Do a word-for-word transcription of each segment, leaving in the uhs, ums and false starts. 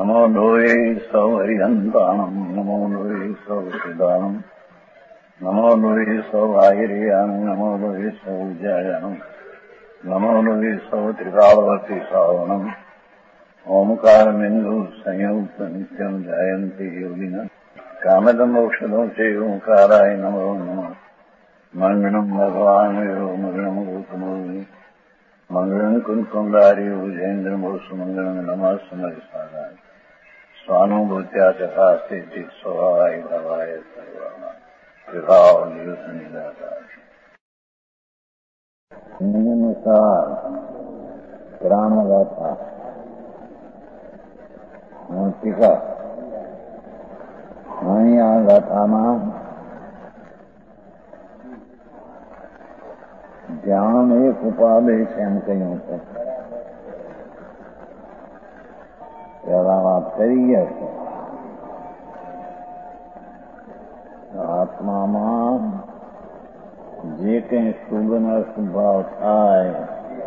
નમો લોહે સૌ હરિહંતાણમ નમો લોહે સૌ સિદ્ધાણમ નમો લોહે સૌ આહિર્યાણ નમો લોહે સૌ જયાણમ નમો લોહે સૌ ત્રિકાળવતી શ્રાવણમ ઓમકારમિંદુ સંયુક્ત નિત્યમ જાયંતી યોગિના કામદમ ઔષધો છે ઓંકારાય નમો નમઃ મંગળમ ભગવાન મંગળમ ગૌતમોની મંગળમ કુંકુંડારી ઉજેન્દ્રમો સુમંગળમ નમઃ સમરિસારાય સ્વાનુભૂત્યા ચકાસ્તે સ્વભાવાય ભવાય સર્વાના વિભાવ નિયુત નિરાકાર નિયમસાર ગ્રામગાથા ટીકા અહીં આ ગાથામાં ધ્યાન એક ઉપાદેશ એમ કહ્યું છે. પહેલા વાત કરી ગયા છે આત્મામાં જે કંઈ શુભ અને અશુભ ભાવ થાય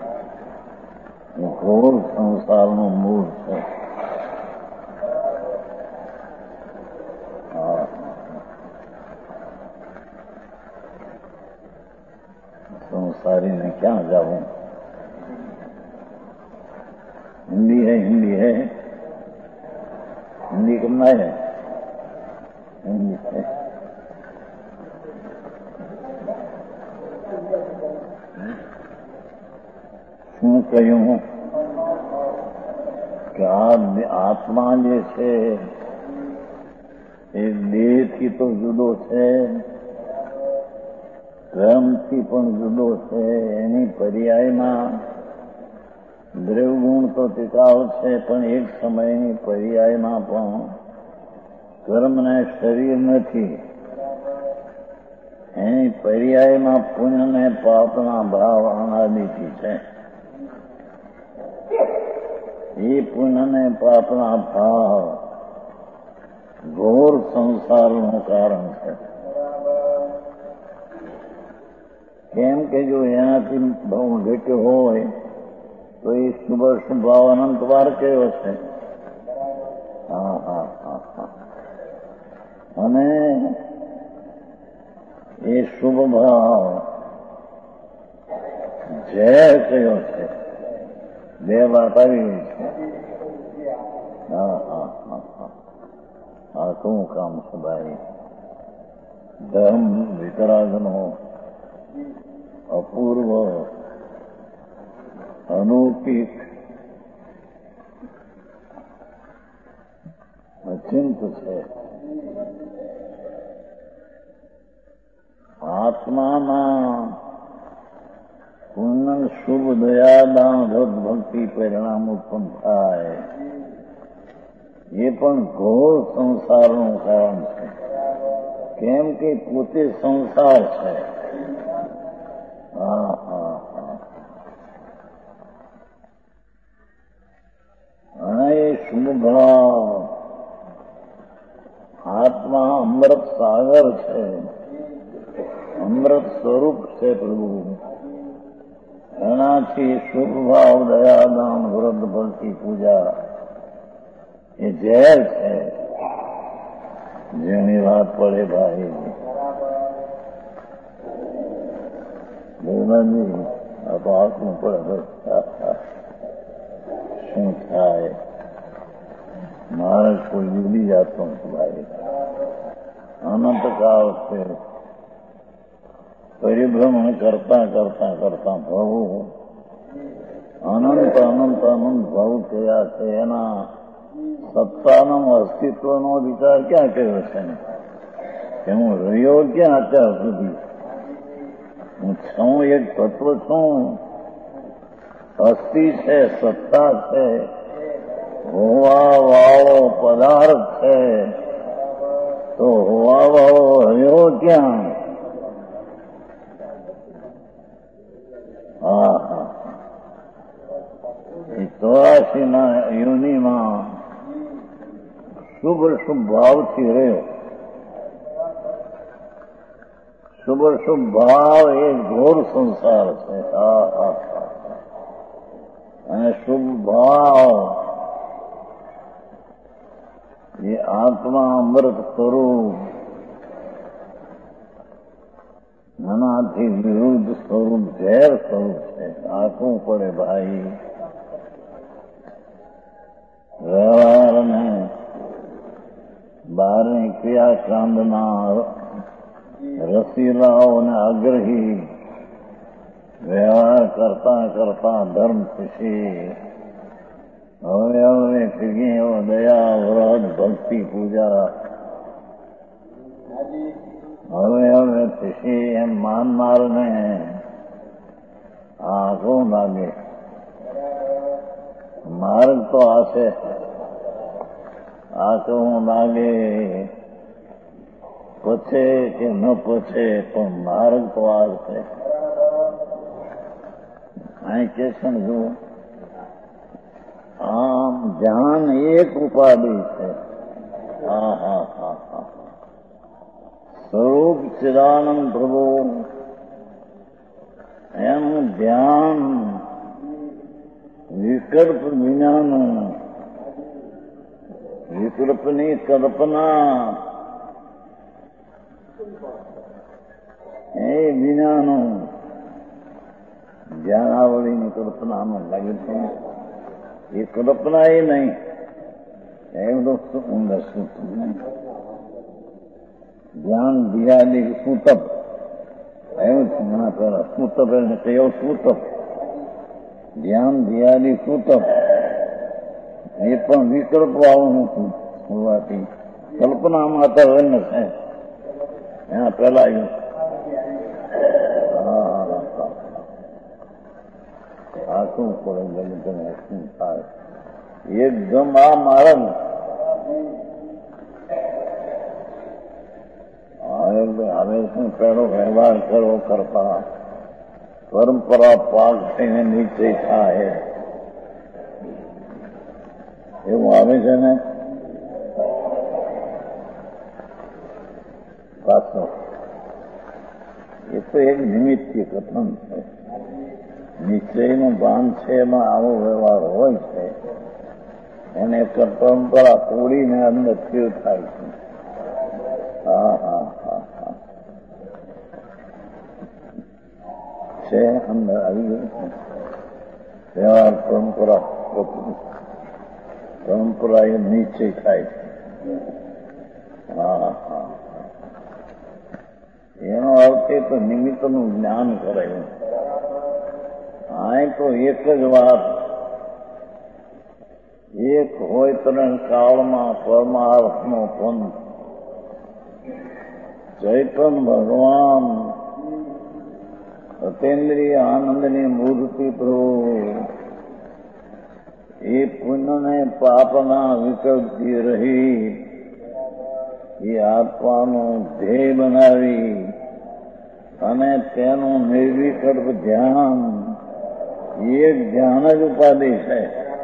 એ ઘોર સંસારનું મૂળ છે. संसारी ने क्या जाऊं. हिंदी है हिंदी है हिंदी करना है हिंदी है શું કહ્યું કે આ આત્મા જે છે એ દેહથી તો જુદો છે, ધર્મથી પણ જુદો છે. એની પર્યાયમાં દ્રવ્યગુણ તો ટીકાવ છે, પણ એક સમયની પર્યાયમાં પણ કર્મને શરીર નથી. એની પર્યાયમાં પુણ્ય ને પાપના ભાવ અનાદિથી છે. એ પુણ્ય ને પાપના ભાવ ઘોર સંસારનું કારણ છે. કેમ કે જો એનાથી બહુ ઘટ્યો હોય તો એ શુભ શુભ ભાવ અનંતવાર કયો છે. હા હા હા હા અને એ શુભ ભાવ ઝેર કયો છે. બે વાત આવી ગઈ છે. હા હા હા હા આ શું કામ છે ભાઈ. ધર્મ વિતરાગનો અપૂર્વ અનૌકિક અચિંત છે. આત્મામાં પુણ્ય શુભ દયાદાન ભક્તિ પરિણામ ઉત્પન્ન થાય એ પણ ઘોર સંસારનું કારણ છે. કેમ કે પોતે સંસાર છે. હા હા હા અને એ શુભ ભાવ આત્મા અમૃત સાગર છે, અમૃત સ્વરૂપ છે પ્રભુ. એનાથી શુભ ભાવ દયાદાન વ્રત ભક્તિ પૂજા એ ઝેર છે. જેની વાત પડે ભાઈ બોલાજી આ તો આંખનું પડે શું થાય. મારે કોઈ જુદી જાતનું ભાઈ અનંત કાળ છે. પરિભ્રમણ કરતા કરતા કરતા ભવ અનંત અનંત અનંત ભવ થયા છે. એના સત્તાનો અસ્તિત્વનો વિચાર ક્યાં કર્યો છે કે હું રહ્યો ક્યાં અત્યાર સુધી. હું છું એક તત્વ છું, અસ્થિ છે, સત્તા છે, હોવા વાળો પદાર્થ છે. તો હોવા વાળો રહ્યો ક્યાં. હા હા એ ચોરાસી ના યોનિમાં શુભ શુભ ભાવથી રહ્યો. શુભ શુભ ભાવ એ ઘોર સંસાર છે. હા હા અને શુભ ભાવ ये आत्मा अमृत स्वरूप નાનાથી વિરુદ્ધ સ્વરૂપ ઝેર સ્વરૂપ છે. આંખું પડે ભાઈ. વ્યવહાર ને બહારની ક્રિયાકાંડના રસીલાઓ અને આગ્રહી વ્યવહાર કરતા કરતા ધર્મ ખુશી હવે હવે ક્રિયો દયા વ્રત ભક્તિ પૂજા હવે હવે ખુશી એમ માનનારને આંખો લાગે. માર્ગ તો આશે આંખો લાગે પછે કે ન પછે પણ માર્ગ તો આવશે. અહીં કે સમજવું આમ ધ્યાન એક ઉપાધિ છે. હા હા હા હા સ્વરૂપ ચિદાનંદ પ્રભુ એનું ધ્યાન વિકલ્પ વિનાનું વિકલ્પની કલ્પના એ વિનાનું ધ્યાનાવળીની કલ્પનામાં લાગે છે. એ કલ્પના એ નહીં એમ તો ઊંડા સૂત્ર નહીં. ધ્યાન દિયાદી સૂતપ એવું છે. ના પેલા સૂતપ એટલે કયો સૂતપ ધ્યાન દિયાદી સૂતપ એ પણ વિકલ્પ વાળું હોવાથી કલ્પનામાં તો રન છે. એના પેલા આ શું પડે જગતને શું થાય એકદમ આ મારા હવે શું પેલો વ્યવહાર કરવો કરતા પરંપરા પાક થઈને નિશ્ચય થાય એવું આવે છે ને. પાછો એ તો એક નિમિત્તીય કથન છે. નિશ્ચયનું ભાન છે એમાં આવો વ્યવહાર હોય છે. એને પરંપરા તોડીને અંદર સ્થિર થાય છે. હા હા હા હા છે અંદર આવી ગયું છે વ્યવહાર પરંપરા પરંપરા એ નિશ્ચય થાય છે. હા હા એનો અર્થ એ તો નિમિત્તનું જ્ઞાન કરાયું. આ તો એક જ વાત એક હોય ત્રણ કાળમાં પરમાર્થનો પંથ ચૈતન ભગવાન અતેન્દ્રિય આનંદની મૂર્તિ પ્રભુ એ પુણ્યને પાપના વિકલ્પથી રહી એ આત્માનું ધ્યેય બનાવી અને તેનું નિર્વિકલ્પ ધ્યાન એક ધ્યાન જ ઉપાધિ છે.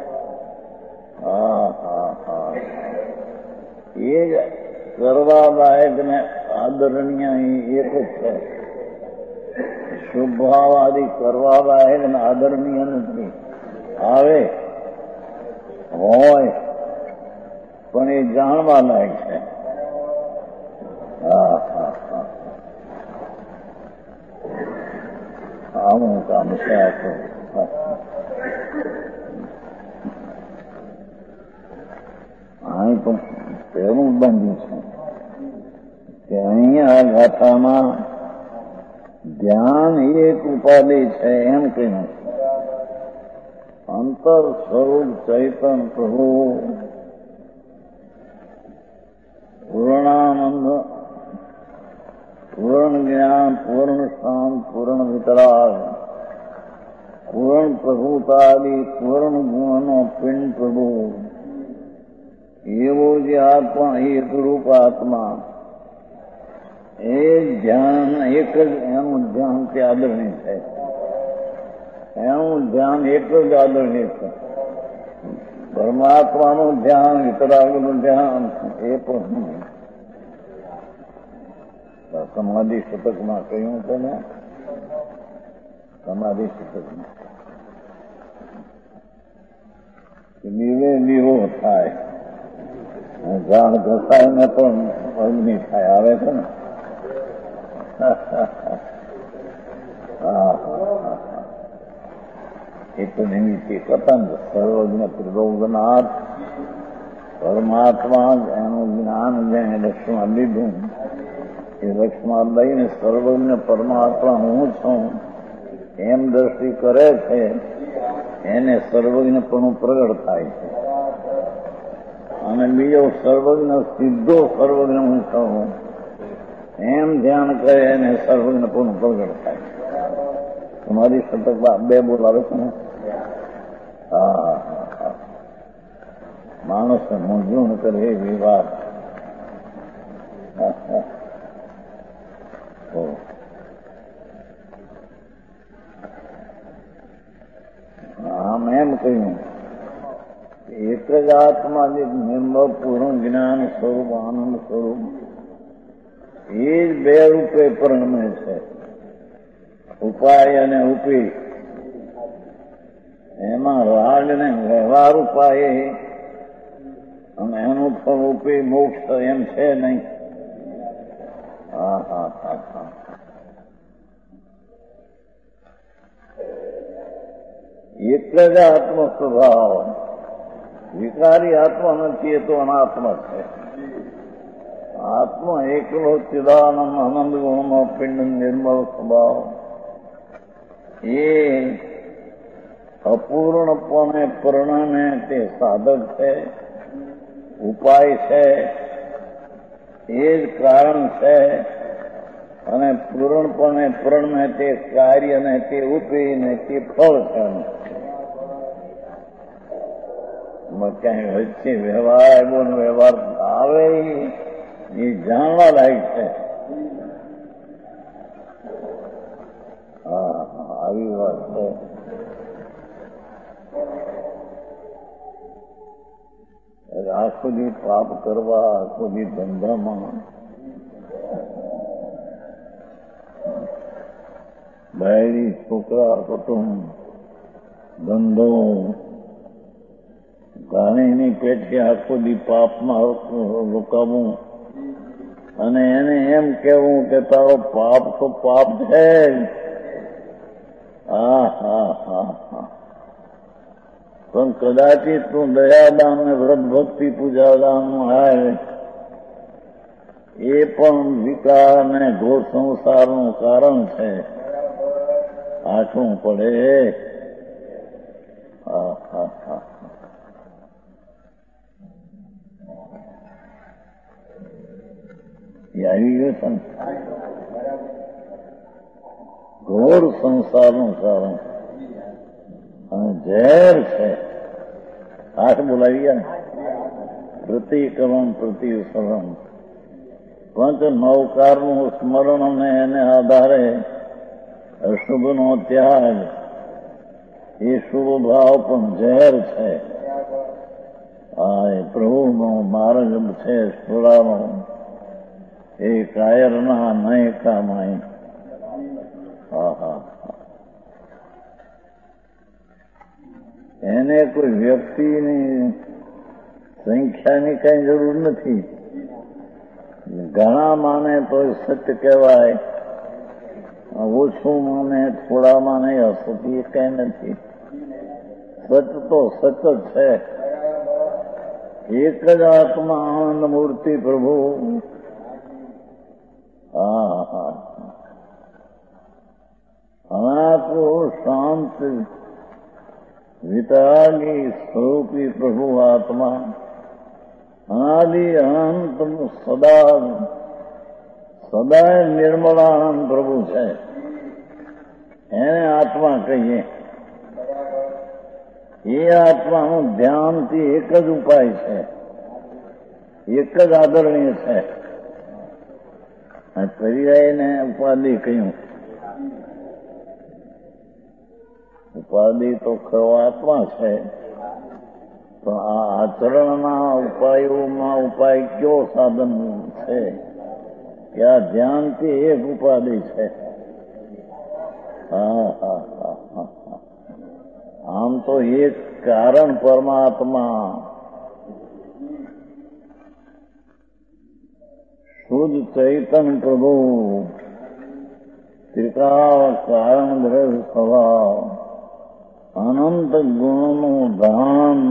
હા હા હા એ જ કરવા લાયક ને આદરણીય એક જ છે. શુભાવાદી કરવા લાયક ને આદરણીય નથી. આવે હોય પણ એ જાણવા લાયક છે. હા હા હા આવું કામ છે આખું. અહીં તો પેલું બંધ છે કે અહીંયા ગાથામાં ધ્યાન એક ઉપાધિ છે એમ કઈ નથી. અંતર સ્વરૂપ ચૈતન પ્રભુ પૂર્ણાનંદ પૂર્ણ જ્ઞાન પૂર્ણ શાંત પૂર્ણ વિતરાગ પૂર્ણ પ્રભુતાદી પૂર્ણ ગુણનો પિંડ પ્રભુ એવો જે આત્મા એકરૂપ આત્મા એ ધ્યાન એક જ એનું ધ્યાન તે આદરણીય છે. એનું ધ્યાન એક જ આદરણીય છે. પરમાત્માનું ધ્યાન વિતરાગનું ધ્યાન એ પણ સમાધિ શતકમાં કહ્યું છે ને સમાધિ શતકમાં દીવે દીવો થાય ઝાડ ઘસાઈને પણ અગ્નિ થાય આવે છે ને. એ તો નિમિત્તે કથન સર્વજ્ઞ ત્રિલોકનાથ પરમાત્મા એનું જ્ઞાન જેને લક્ષ્મણ લીધું એ લક્ષ્મણ લઈને સર્વજ્ઞ પરમાત્મા હું છું એમ દ્રષ્ટિ કરે છે એને સર્વજ્ઞપણું પ્રગટ થાય છે. અને બીજો સર્વજ્ઞ સીધો સર્વજ્ઞ હું છું એમ ધ્યાન કરે એને સર્વજ્ઞપણું પ્રગટ થાય છે. તમારી શતક બે બોલાવે છે ને. હા હા માણસને મૂંઝવણ કરે એ વિવાદ. આમ એમ કહ્યું એક જ આત્મા જે નિર્મળ પૂર્ણ જ્ઞાન સ્વરૂપ આનંદ સ્વરૂપ એ જ બે રૂપે પરિણમે છે, ઉપાય અને ઉપી. એમાં રાગ ને વ્યવહાર ઉપાય અને એનું ફળ ઉપી મોક્ષ એમ છે નહીં. હા હા હા હા એક જ આત્મ સ્વભાવ, વિકારી આત્મા નથી, એ તો અનાત્મા છે. આત્મા એકલો ચિદાનંદ આનંદ ગુણનો પિંડ નિર્મળ સ્વભાવ એ અપૂર્ણપણે પરિણમે તે સાધક છે, ઉપાય છે, એ જ કારણ છે. અને પૂર્ણપણે પરિણમે તે કાર્ય ને તે ઉપીને તે ફળ છે. ક્યાંય વચ્ચે વ્યવહાર બોલ વ્યવહાર આવે એ જાણવા લાયક છે. હા આવી વાત છે. આખો દી પાપ કરવા, આખો દી ધંધામાં બહેરી છોકરા, કુટુંબ, ધંધો, ગાણીની પેટે આખો દી પાપમાં રોકાવું અને એને એમ કેવું કે તારો પાપ તો પાપ છે. હા હા હા હા પણ કદાચિત તું દયાદાન ને વ્રત ભક્તિ પૂજાદાન આવે એ પણ વિકાર ને ઘોર સંસારનું કારણ છે. આઠવું પડે. હા હા હા એ આવી ગયું છે ને. ઘોર સંસારનું કારણ અને ઝેર છે. આઠ બોલાવી ગયા ને. પ્રતિક્રમણ પ્રતિસરણ પંચ નવકારનું સ્મરણ અને એને આધારે અશુભનો ત્યાગ એ શુભ ભાવ પણ ઝેર છે. હા એ પ્રભુનો માર્ગ છે છોડાનો એ કાયરના નહીં કામાય. હા હા એને કોઈ વ્યક્તિની સંખ્યાની કઈ જરૂર નથી. ઘણા માને તો સત્ય કહેવાય, ઓછું માને થોડા માને અસત્ય કઈ નથી. સચ તો સચ જ છે. એક જ આત્મા આનંદ મૂર્તિ પ્રભુ. હા હા અનાત્મો શાંત વિતરાગી સ્વરૂપી પ્રભુ આત્મા અનાદિ અનંત સદા સદાય નિર્મળાનંદ પ્રભુ છે. એને આત્મા કહીએ. એ આત્માનું ધ્યાનથી એક જ ઉપાય છે, એક જ આદરણીય છે. પર્યાયને ઉપાધિ કહ્યું. ઉપાધિ તો ખરો આત્મા છે, તો આ આચરણના ઉપાયોમાં ઉપાય કયો સાધન છે કે આ ધ્યાનથી એક ઉપાધિ છે. હા હા હા હા આમ તો એક કારણ પરમાત્મા શુદ્ધ ચૈતન પ્રભુ ત્રિકાળ કારણ દ્રઢ સ્વભાવ અનંત ગુણનું ધામ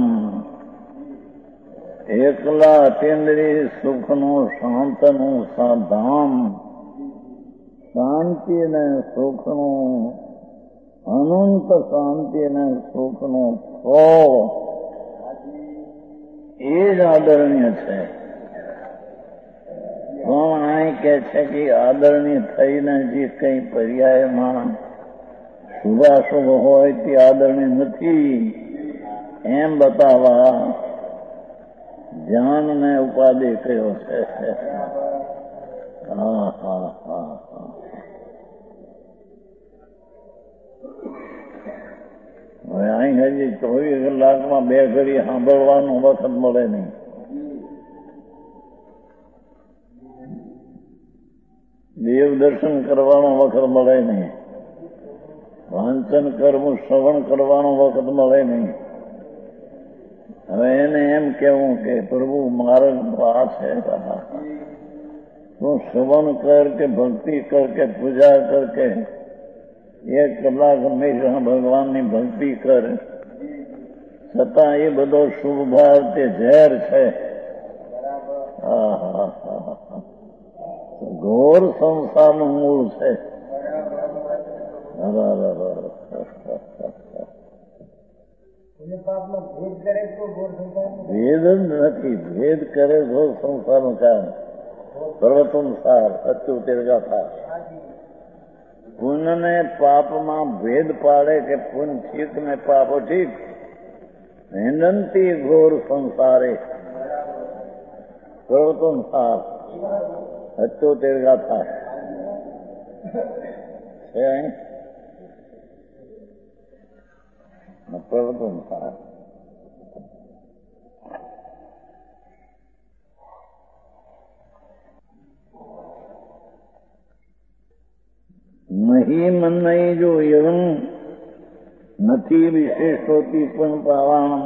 એકલા અતિન્દ્રિય સુખનું શાંતનું સાધામ શાંતિ ને સુખનું અનંત શાંતિ ને સુખનું ફળ એ જ આદરણીય છે. કોણ અહીં કે છે કે આદરણીય થઈને જે કઈ પર્યાયમાં શુભાશુભ હોય તે આદરણીય નથી એમ બતાવવા જ્ઞાન ને ઉપાધિ કયો છે. હા હા હા હા હવે અહીં હજી ચોવીસ કલાકમાં બે ઘડી સાંભળવાનો વખત મળે નહીં. દેવ દર્શન કરવાનો વખત મળે નહીં. વાંચન કરવું શ્રવણ કરવાનો વખત મળે નહીં. હવે એને એમ કેવું કે પ્રભુ માર્ગ આ છે. તું શ્રવણ કર કે ભક્તિ કર કે પૂજા કર કે એક કલાક હંમેશા ભગવાનની ભક્તિ કર, છતાં એ બધો શુભ ભાવ તે ઝેર છે. ઘોર સંસારનું મૂળ છે. ભેદ જ નથી. ભેદ કરે તો સંસારનું કારણ સર્વસંસાર અચ્યુત ગાથા. પુણ્ય ને પાપમાં ભેદ પાડે કે પુણ્ય ઠીક ને પાપ ઠીક. હિંદંતી ઘોર સંસારે સર્વસંસાર અચ્યુત ગાથા છે. સર્વસંસાર નહીં મન નહીં જો એવું નથી વિશેષોથી પણ પાવાનું.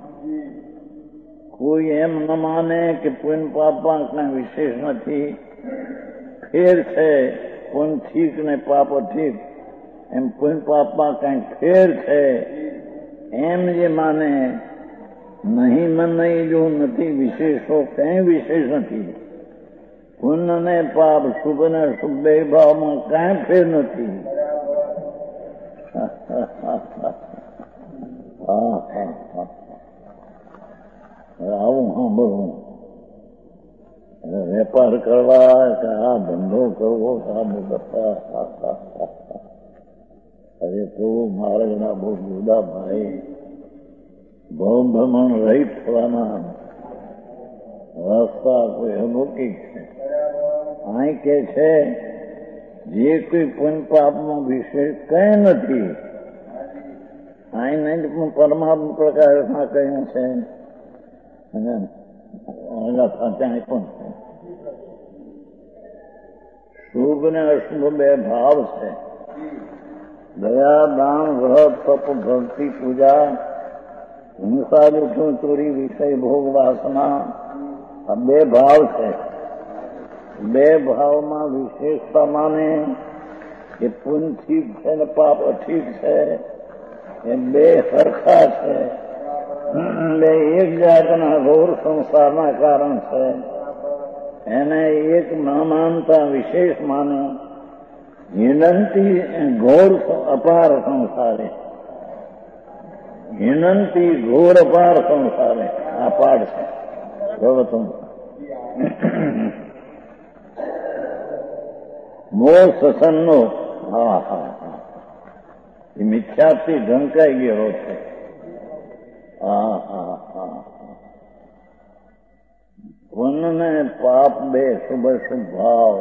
કોઈ એમ ન માને કે પુણ્ય પાપમાં કઈ વિશેષ નથી, ફેર છે. પુણ્ય ઠીક ને પાપ ઠીક, એમ પુણ્ય પાપમાં કઈ ફેર છે એમ જે માને. નહીં મન નહીં જો નથી વિશેષો, કઈ વિશેષ નથી. પુણ્ય ને પાપ શુભ ને શુભ બે ભાવમાં કઈ ફેર નથી. આવું સાંભળવું. વેપાર કરવા કે આ ધંધો કરવો આ બધા અરે પ્રભુ માર્ગના બહુ જુદા ભાઈ ભવ ભ્રમણ રહિત થવાના રસ્તા કોઈ અલૌકિક છે. અહીં કે છે જે કોઈ પુણ્ય પાપમાં વિશેષ કઈ નથી. અહીં નહીં પરમાત્મા પ્રકારમાં કહ્યું છે અને ત્યાં પણ છે. શુભ ને અશુભ બે ભાવ છે. દયા દાન વ્રત તપ ભક્તિ પૂજા હિંસા લૂંટણ ચોરી વિષય ભોગ વાસના આ બે ભાવ છે. બે ભાવમાં વિશેષતા માને કે પુણ્ય ઠીક છે ને પાપ અઠીક છે. એ બે સરખા છે. બે એક જાતના ઘોર સંસારના કારણ છે. એને એક ન માનતા વિશેષ માને. હિનંતી ઘોર અપાર સંસારે, હિનંતી ઘોર અપાર સંસારે આ પાઠ છે. મોહ સસનનો હા હા હા એ મિથ્યાથી ઢંકાઈ ગયો છે. હા હા હા પુણ્ય ને પાપ બે શુભ શુભ ભાવ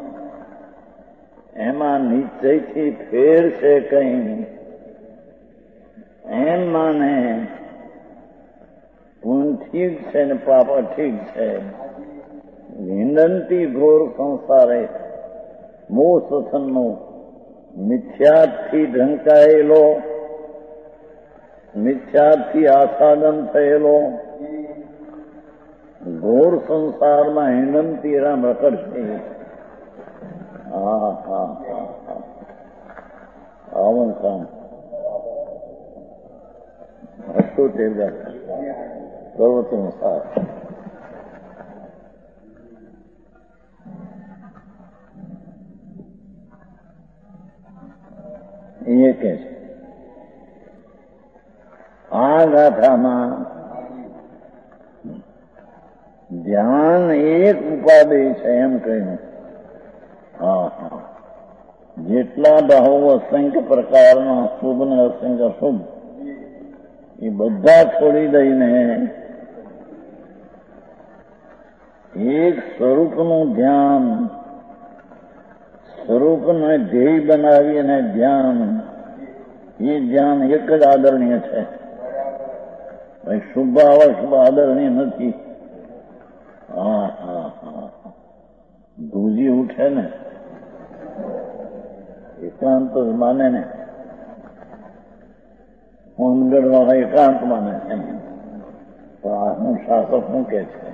એમાં નિશ્ચયથી ફેર છે કઈ એમ માને. પુણ્ય ઠીક છે ને પાપ ઠીક છે. નિંદંતી ઘોર સંસારે મોહ સસનનો મિથ્યાથી ઢંકાયેલો, મિથ્યાથી આસાદન થયેલો ઘોર સંસારમાં હિંડમતી રામ રખડશે. હા હા હા હા આવું કામ હતું તે સર્વોત્તમ સાર. એ કે છે આ ગાથામાં ધ્યાન એક ઉપાદેય છે એમ કહ્યું. હા હા જેટલા ભાવો અસંખ્ય પ્રકારના શુભ ને અસંખ્ય અશુભ એ બધા છોડી દઈને એક સ્વરૂપનું ધ્યાન, સ્વરૂપને ધ્યેય બનાવી અને ધ્યાન, એ ધ્યાન એક જ આદરણીય છે. ભાઈ શુભ અશુભ આદરણીય નથી. હા હા હા ધૂજી ઉઠે ને એકાંત માને ને, હોમગઢ વાળા એકાંત માને છે. તો આ હું શાસક શું કે છે?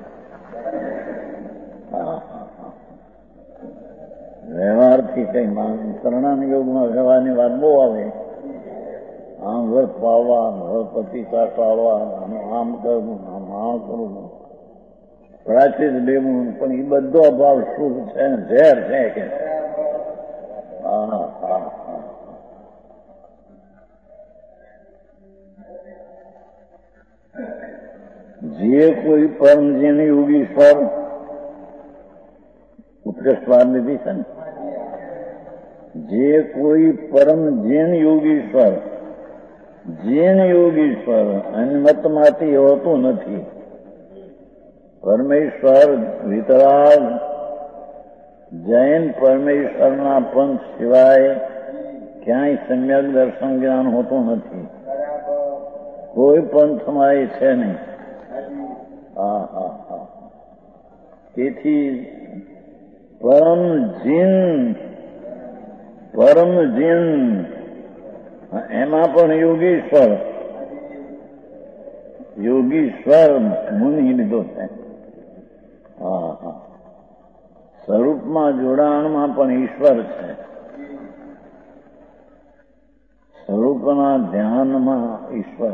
હા હા હા વ્યવહારથી કઈ શરણાન યોગમાં વ્યવહારની વાત બહુ આવે. આમ વ્રત પાળવા, પ્રતિકાર ટાળવા, આમ કરવું, આમ આ કરવું, પ્રાચીન લેવું, પણ એ બધો અભાવ શુભ છે ને ઝેર છે કે. હા હા હા જે કોઈ પરમ જેની યોગીશ્વર ઉત્કૃષ્ટ વાર લીધી છે ને, જે કોઈ પરમ જૈન યોગીશ્વર, જૈન યોગીશ્વર અન્મતમાંથી હોતું નથી. પરમેશ્વર વિતરાગ જૈન પરમેશ્વરના પંથ સિવાય ક્યાંય સમ્યક દર્શન જ્ઞાન હોતું નથી. કોઈ પંથમાં એ છે નહીં. હા હા હા તેથી પરમ જીન, પરમ જીન એમાં પણ યોગીશ્વર, યોગીશ્વર મુનિ લીધો છે. હા હા સ્વરૂપમાં જોડાણમાં પણ ઈશ્વર છે. સ્વરૂપના ધ્યાનમાં ઈશ્વર.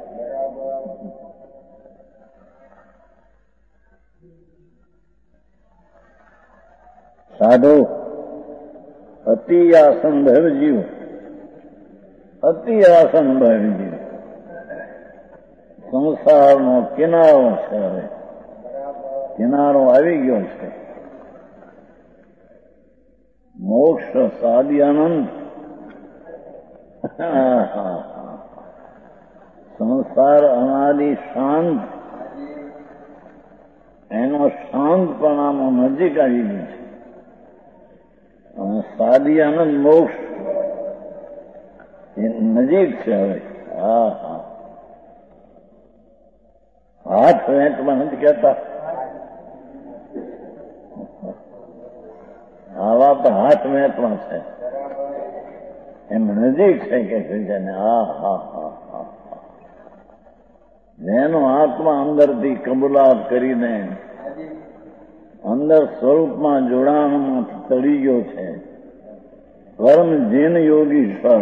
સાધુ અતિ આસન ભૈરજીવ, અતિ આસન ભૈરજીવ સંસારનો કિનારો છે. હવે કિનારો આવી ગયો છે. મોક્ષ સાદી આનંદ. સંસાર અનાદિ શાંત, એનો શાંતપણામાં નજીક આવી ગઈ છે. અને સાદી આનંદ મોક્ષ એ નજીક છે. હવે હા હા હાથ વેંચમાં નથી કહેતા, આવા તો હાથ વેંચમાં છે એમ નજીક છે કે છે ને. હા હા હા હા જેનો આત્મા અંદરથી કબૂલાત કરીને અંદર સ્વરૂપમાં જોડાણમાં તળી ગયો છે. પરમ જૈન યોગીશ્વર.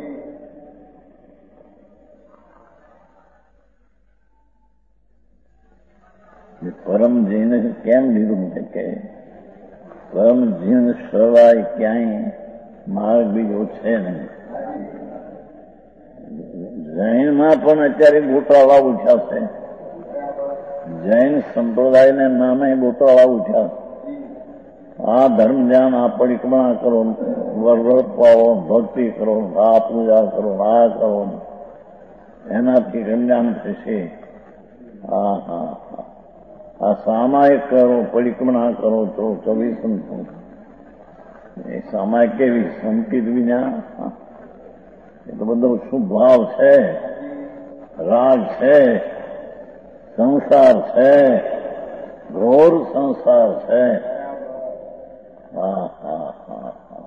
પરમ જૈન કેમ લીધું છે કે પરમ જૈન સવાય ક્યાંય માર્ગ બીજો છે નહીં. જૈનમાં પણ અત્યારે ગોટાળા ઉઠ્યા છે. જૈન સંપ્રદાયને નામે ગોટાળા ઉઠ્યા છે. આ ધર્મ ધ્યાન, આ પરિક્રમા કરો, વ્રત પાળો, ભક્તિ કરો, આ પૂજા કરો, આ કરો, એનાથી કલ્યાણ થશે. હા હા હા આ સામાયિક કરો, પરિક્રમા કરો તો કવિ સંતો એ સામાયિક કેવી સંકિત વિના એ તો બધો શું ભાવ છે, રાગ છે, સંસાર છે, ઘોર સંસાર છે. હા હા હા હા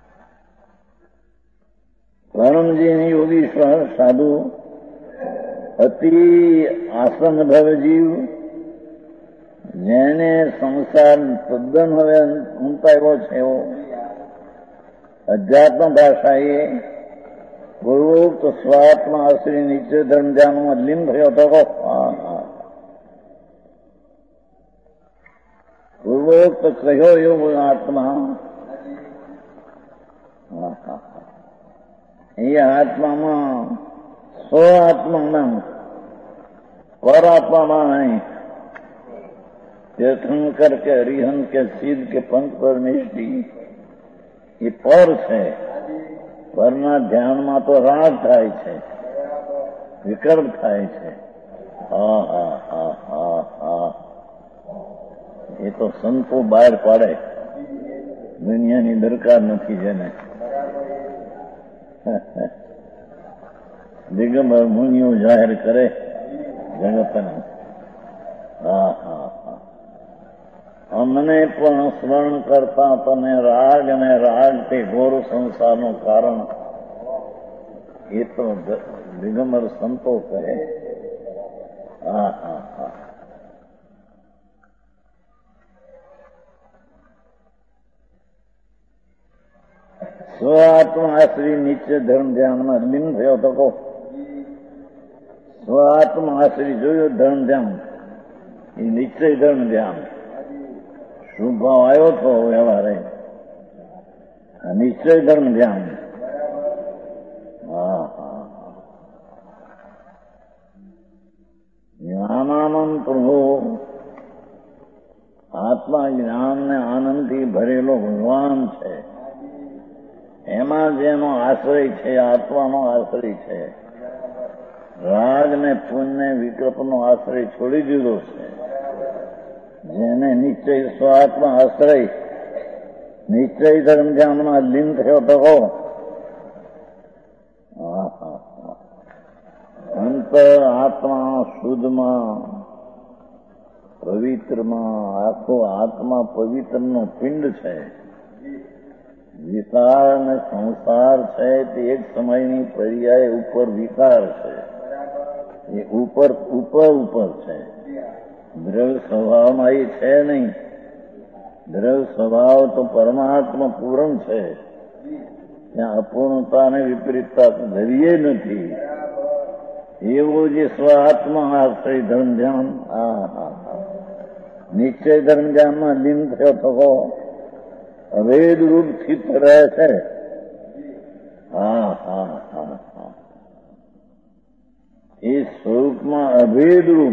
પરમજીની યોગીશ્વર સાધુ અતિ આસનભવ જીવ, જેને સંસાર તદ્દન હવે અંતાવ્યો છે એવો અધ્યાત્મ ભાષાએ પૂર્વોક્ત સ્વાત્મા શ્રી નિત્ય ધર્મ ધ્યાનમાં લીન થયો હતો. પૂર્વોક્ત કહ્યો એવો આત્મા એ આત્મામાં સ્વ આત્મામાં પર આત્મામાં નહીં. તીર્થંકર કે હરિહન કે સિદ્ધ કે પંચ પરમેષ્ઠી એ પર છે. પરના ધ્યાનમાં તો રાગ થાય છે, વિકલ્પ થાય છે. હા હા હા હા હા એ તો સંતો બહાર પાડે, દુનિયાની દરકાર નથી જેને. દિગંબર મુનિઓ જાહેર કરે જગતને. હા હા હા અમને પણ સ્મરણ કરતા તને રાગ અને રાગ તે ઘોર સંસારનું કારણ એ તો દિગંબર સંતો કહે. હા હા હા સ્વ આત્મા શ્રી નિત્ય ધર્મ ધ્યાનમાં લીન થયો તો કહો. સ્વ આત્મા શ્રી જોયો ધર્મ ધ્યાન એ નિશ્ચય ધર્મ ધ્યાન. શું ભાવ આવ્યો તો વ્યવહારે નિશ્ચય ધર્મ ધ્યાન. હા હા જ્ઞાનાનંદ પ્રભુ આત્મા જ્ઞાન ને આનંદથી ભરેલો ભગવાન છે. એમાં જેનો આશ્રય છે આત્માનો આશ્રય છે. રાગ ને પુણ્ય વિકલ્પનો આશ્રય છોડી દીધો છે. જેને નિશ્ચય સ્વાત્મા આશ્રય નિશ્ચય ધર્મ ધ્યાનમાં લીન થયો તો અંતર આત્મા શુદ્ધમાં પવિત્રમાં આખો આત્મા પવિત્રનો પિંડ છે. વિકાર અને સંસાર છે તે એક સમયની પર્યાય ઉપર વિકાર છે. એ ઉપર ઉપર ઉપર છે. દ્રવ્ય સ્વભાવમાં એ છે નહીં. દ્રવ્ય સ્વભાવ તો પરમાત્મા પૂર્ણ છે. ત્યાં અપૂર્ણતા અને વિપરીતતા ધરીએ નથી. એવો જે સ્વ આત્મા આશ્રય ધર્મ ધ્યાન હા હા હા નિશ્ચય ધર્મ ધ્યાનમાં લીન થયો થકો અભેદ રૂપ સ્થિત રહે છે. હા હા હા હા એ સ્વરૂપમાં અભેદ રૂપ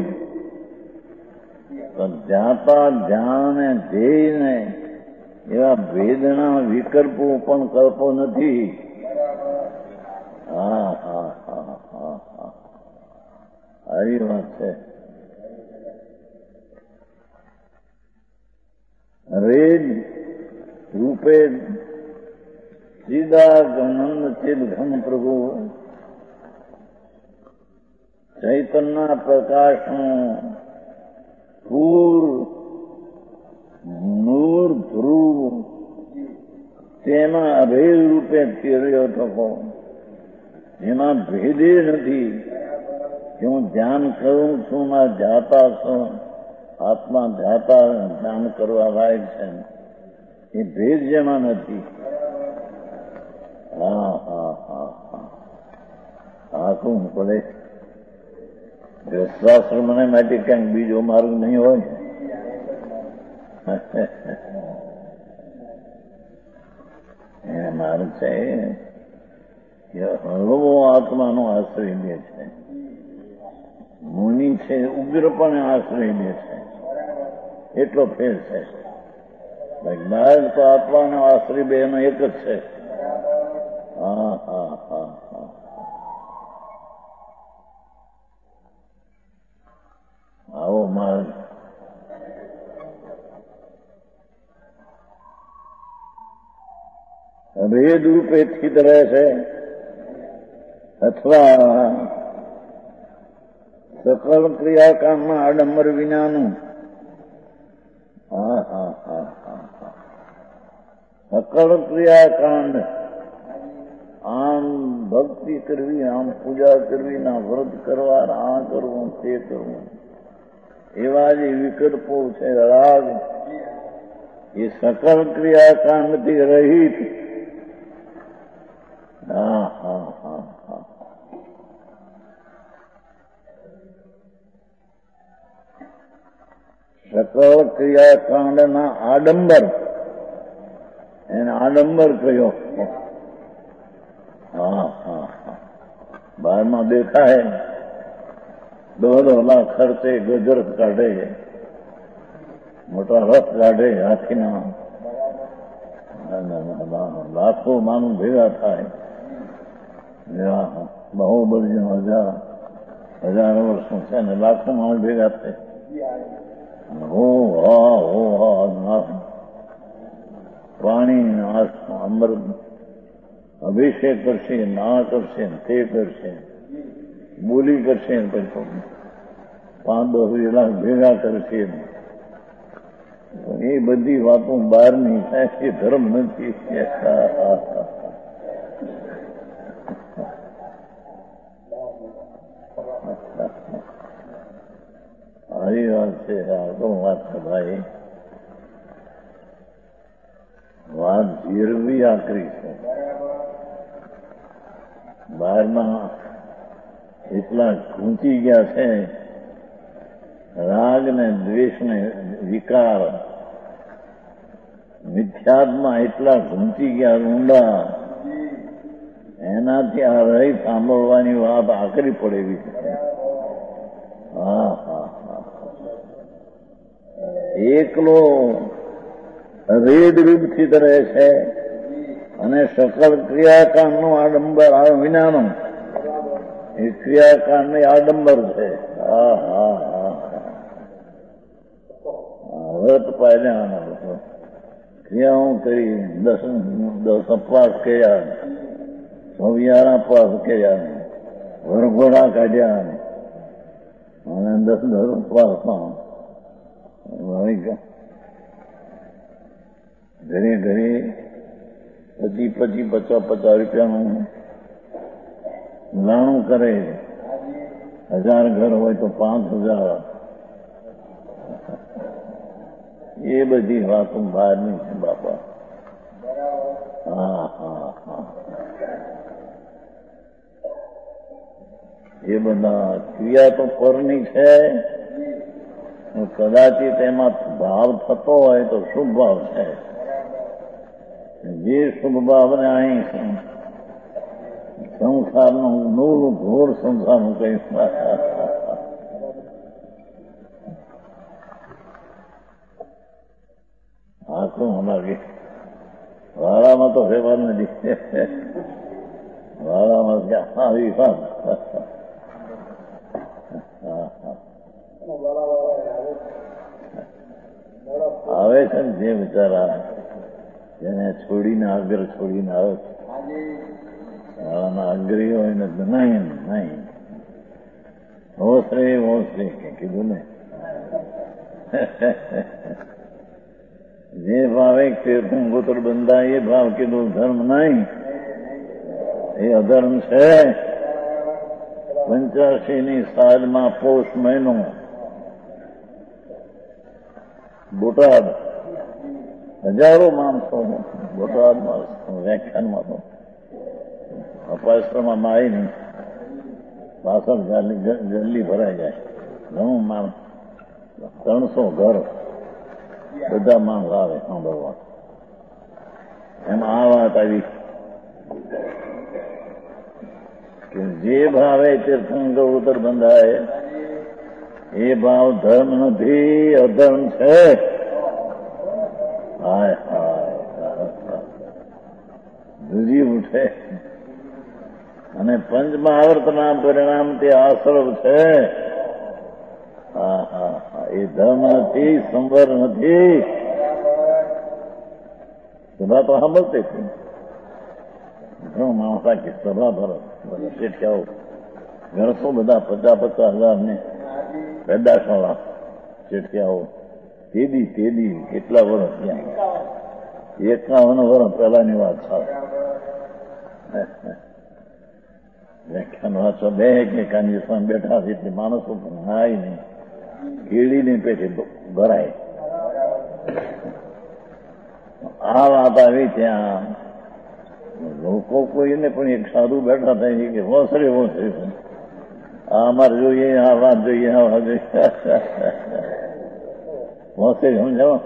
ધ્યાતા ધ્યાન અને ધ્યેયને એવા ભેદના વિકલ્પો પણ કલ્પો નથી. હા હા હા હા હા આવી વાત છે. વેદ રૂપે સીધા ગનંદ ચિદ ઘન પ્રભુ ચૈતન્ય પ્રકાશનું પૂર નૂર ધ્રુવ તેમાં અભેદ રૂપે ફેર્યો થકો. એમાં ભેદે નથી કે હું ધ્યાન કરું છું ના જાતા છું. આત્મા જાતા ધ્યાન કરવા લાયક છે એ ભેદ જેમાં નથી. હા હા હા હા હાકું પડે. ગ્રસ્તાશ્રમ મને માટે ક્યાંક બીજો માર્ગ નહીં હોય. એ માર્ગ છે કે હળવો આત્માનો આશ્રય લે છે. મુનિ છે ઉગ્રપણે આશ્રય લે છે. એટલો ફેર છે. માર્ગ તો આત્માનો આશ્રય બે એનો એક જ છે. હા હા હા હા આવો માર્ગ અભેદ રૂપે સ્થિત રહે છે અથવા સકલ ક્રિયાકાંડમાં આડંબર વિનાનું. હા હા હા હા સકલ ક્રિયાકાંડ આમ ભક્તિ કરવી, આમ પૂજા કરવી, ના વ્રત કરવા, આ કરવું તે કરવું, એવા જે વિકલ્પો છે રાગ, એ સકલ ક્રિયાકાંડથી રહિત. હા હા હા હા સકલ ક્રિયાકાંડના આડંબર, એને આડંબર કયો. હા હા હા બહારમાં દેખાય દોઢ લાખ ખર્ચે ગજર કાઢે, મોટા રથ કાઢે હાથીના, લાખો માનું ભેગા થાય, બાહુબલી હજાર હજાર વર્ષનું છે ને લાખો માણસ ભેગા થાય. હો હા હો હા પાણી અમૃત અભિષેક કરશે, ના કરશે, તે કરશે, બોલી કરશે, પછી પાંચ દસ લાખ ભેગા કરશે. એ બધી વાતો બહારની થાય, એ ધર્મ નથી. સારી વાત છે. આ તો વાત છે ભાઈ, વાત જીરવી આકરી છે. બહારમાં એટલા ઘૂંચી ગયા છે, રાગ ને દ્વેષ ને વિકાર, મિથ્યાત્મા એટલા ઘૂંચી ગયા ઊંડા, એનાથી આ રહી સાંભળવાની વાત આકરી પડેલી છે. હા હા હા એકલો રેડ રીબથી રહે છે અને સકલ ક્રિયાકાંડનું આડંબર આ વિનાનું એ ક્રિયાકાંડની આડંબર છે. હા હા હા વ્રત પાડ્યા, ક્રિયાઓ કરી, દસ દસ અપવાસ કર્યા, સવિયાર અપવાસ કર્યા, વરઘોડા કાઢ્યા અને દસ દસ અપવાસમાં ઘરે ઘરે પચી પચી પચાસ પચાસ રૂપિયાનું લાણું કરે. હજાર ઘર હોય તો પાંચ હજાર. એ બધી વાતો બહારની છે બાપા. હા હા હા એ બધા ક્રિયા તો પરની છે. કદાચિત એમાં ભાવ થતો હોય તો શુભ ભાવ છે. જે શુભ ભાવને અહીં સંસારનું નૂરું ઘોર સંસારનું કઈ આખું લાગે. વાળામાં તો ફેરફાર નથી. વાળામાં ક્યાં આવી વાત. આવે છે ને જે બિચારા જેને છોડીને આગળ છોડીને આવે છે, શાળાના અગ્રી હોય ને નહીં નહીં હોશ રે હોશ રે કીધું ને. જે ભાવે તીર્થંગોત્ર બંધાય એ ભાવ કીધું ધર્મ નહીં, એ અધર્મ છે. પંચ્યાસી ની સાલમાં પોષ મહિનો બોટાદ હજારો માણસો બોટાદમાં વ્યાખ્યાનમાં તો અપાશ્રમમાં આવી નહીં, પાછળ જલ્દી ભરાઈ જાય. ઘણું માણસ, ત્રણસો ઘર બધા માણસ આવે સાંભળવા. એમાં આ વાત આવી કે જે ભાવે તીર્થંકર ઉત્તર બંધાય એ ભાવ ધર્મ નથી, અધર્મ છે. હાય હાય ધ્રુજી ઉઠે અને પંચમહાવર્તના પરિણામથી આશ્રવ છે. હા હા હા એ ધર્મ નથી, સંવર નથી. સભા તો સાંભળતી હતી. ઘણો માણસ રાખી સભા ભરો શેઠિયાઓ ગણસો બધા પચાસ પચાસ હજાર ને પેદાશ વાળા શેઠિયાઓ તેદી તેદી કેટલા વર્ષ ત્યાં એકાવન વર્ષ પહેલાની વાત છે. વ્યાખ્યાન વાંચવા બે કે કાનજી સ્વામી બેઠા છે એટલે માણસો પણ હાય નહીં, કીડીની પેટે ભરાય. આ વાત આવી ત્યાં લોકો કોઈને પણ એક સાધુ બેઠા થાય કે વસરે વસરે આ અમારે જોઈએ, આ વાત જોઈએ, આ વાત જોઈએ, વસરે સમજાવો.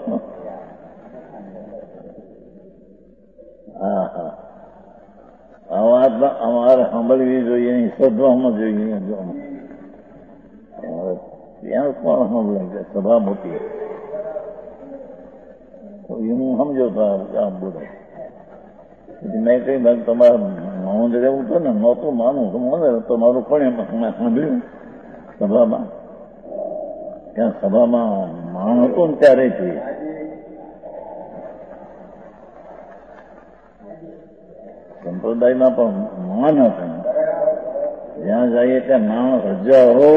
હા હા, આ વાત અમારે સાંભળવી જોઈએ, સદવામાં જોઈએ. ત્યાં કોણ સાંભળે છે? સભા મોટી એનું સમજો તો આમ બોલે. મેં કઈ ભાગ તમારે નોંધ રહેવું હતું ને, નહોતું માનું તો મને તમારું પણ એમ સાંભળ્યું સભામાં. ત્યાં સભામાં માણ હતું ને ત્યારે જોઈએ. સંપ્રદાયમાં પણ માન હતું. જ્યાં જઈએ ત્યાં માણસ હજારો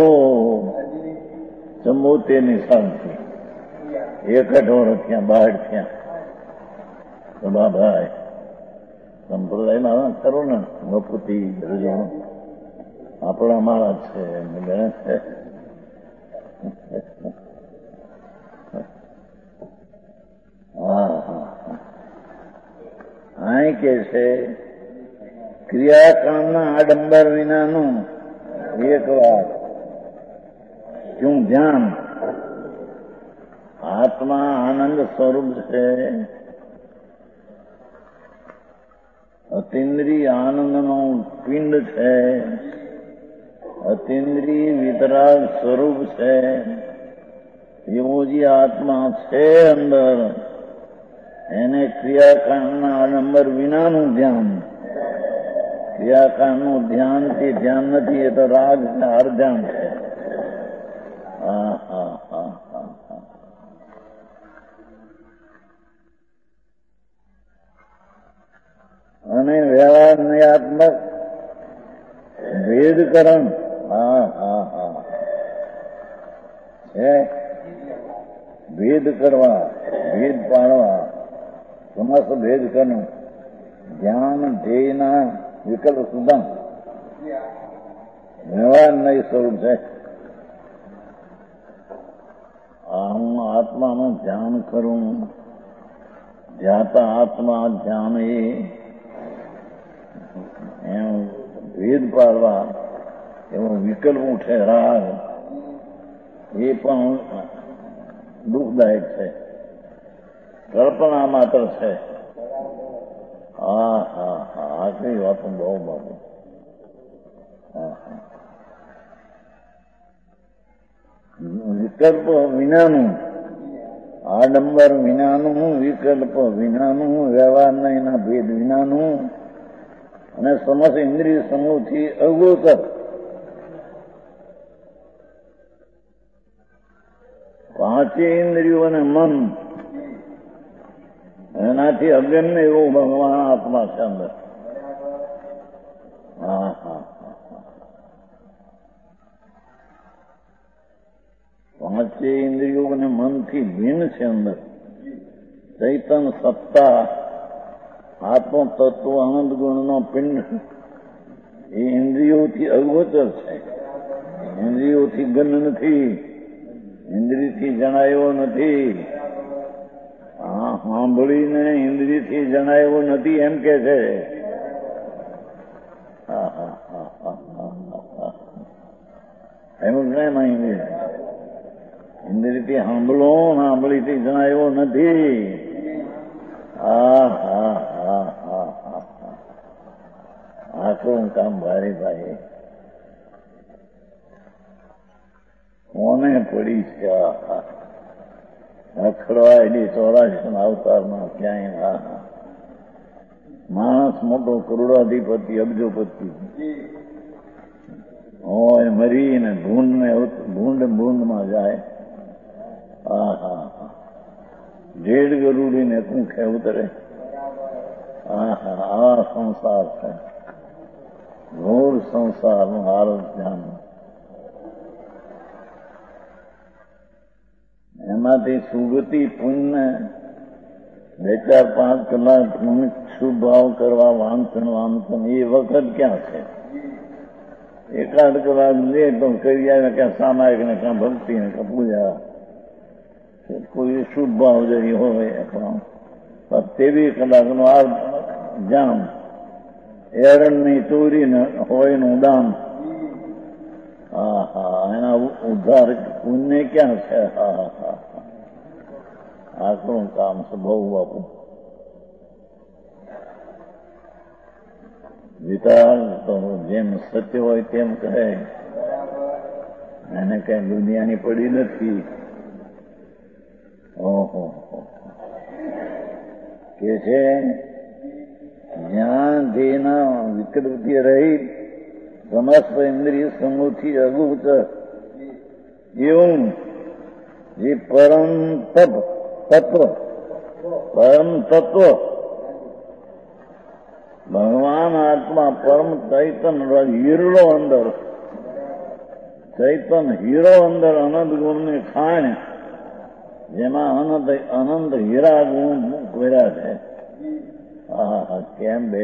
ચમોતેરની શાંતિ એક અઠવાડ થયા બહાર થયા. સભાભાઈ સંપ્રદાયમાં કરો ને વપુતિ આપણા મારા છે. હા હા અહીં કે છે ક્રિયાકાળના આડંબર વિનાનું એક વાત શું ધ્યાન. આત્મા આનંદ સ્વરૂપ છે. અતિન્દ્રિય આનંદનો પિંડ છે. અતિન્દ્રિય વિતરાગ સ્વરૂપ છે. એવો જે આત્મા છે અંદર, એને ક્રિયાકાંડના આડંબર વિનાનું ધ્યાન. ક્રિયાકાંડનું ધ્યાન થી ધ્યાન નથી, એ તો રાગ છે, અર્ધ્યાન છે. હા હા હા હા હા. અને વ્યવહાર નયાત્મક ભેદકરણ. હા હા હા છે. ભેદ કરવા, ભેદ પાડવા, સમસ્ત ભેદ કરવું. ધ્યાન ધ્યેયના વિકલ્પ સુધા વ્યવહાર નય સ્વરૂપ છે. હું આત્માનું ધ્યાન કરું, ધ્યાતા આત્મા ધ્યાન એ એમ ભેદ પાડવા એવો વિકલ્પ ઉઠે રાગ, એ પણ દુઃખદાયક છે. કલ્પના માત્ર છે. હા હા હા આટલી વાતો બહુ બાબુ. હા હા વિકલ્પ વિનાનું, આડંબર વિનાનું, વિકલ્પ વિનાનું, વ્યવહાર એના ભેદ વિનાનું, અને સમસ્ત ઇન્દ્રિય સમૂહથી અગોચર. પાંચે ઇન્દ્રિયો અને મન એનાથી અગમ્ય એવું ભગવાન આત્મા છે અંદર. હા હા પાંચે ઇન્દ્રિયો અને મનથી ભિન્ન છે અંદર. ચૈતન સત્તા આત્મ તત્વ આનંદ ગુણનો પિંડ એ ઇન્દ્રિયોથી અગોચર છે. ઇન્દ્રિયોથી ગન નથી, ઇન્દ્રિયથી જણાયો નથી. હા સાંભળીને ઇન્દ્રિયથી જણાયો નથી એમ કે છે. હા હા હા હા હા એવું છે એમાં ઇન્દ્રિય. ઇન્દ્રિયથી સાંભળો, સાંભળીથી જણાયો નથી. હા હા હા હા હા હા આટલું કામ ભારે ભાઈ કોને પડી છે. રખડવાયેલી ચોરાશી અવતારમાં ક્યાંય. હા હા માણસ મોટો કરોડાધિપતિ અબજોપતિ હોય, મરીને ભૂંડ ને ભૂંડ ભૂંડમાં જાય. હા હા હા જેડ ગરુડીને કુંખે ઉતરે. હા હા આ સંસાર છે, ઘોર સંસારનું હારત ધ્યાન. એમાંથી સુગતિ પુણ્ય બે ચાર પાંચ કલાક શુભ ભાવ કરવા વાંચન વાંચન એ વખત ક્યાં છે? એકાદ કલાક લે તો કરી આવે ક્યાં સામાયિક ને ક્યાં ભક્તિ ને ક્યાં પૂજા, કોઈ શુભ ભાવ જરી હોય પણ તેવી કલાકનો આ જામ એરણની ચોરી હોય નું દાન. હા હા, એના ઉદ્ધાર પુણ્ય ક્યાં છે? હા હા, આટલું કામ છે બહુ બાપુ. વિચાર તો જેમ સત્ય હોય તેમ કહે, એને કઈ દુનિયાની પડી નથી. ઓહો, કે છે જ્યાં જેના વિકૃતિ રહી સમસ્ત ઇન્દ્રિય સમૂહથી અગુચર એવું જે પરમ તત્વ તત્વ પરમ તત્વ ભગવાન આત્મા પરમ ચૈતન હીરો અંદર ચૈતન હીરો અંદર અનંત ગુણની ખાણ, જેમાં અનંત અનંત હીરા ગુણ કર્યા છે. હા, કેમ બે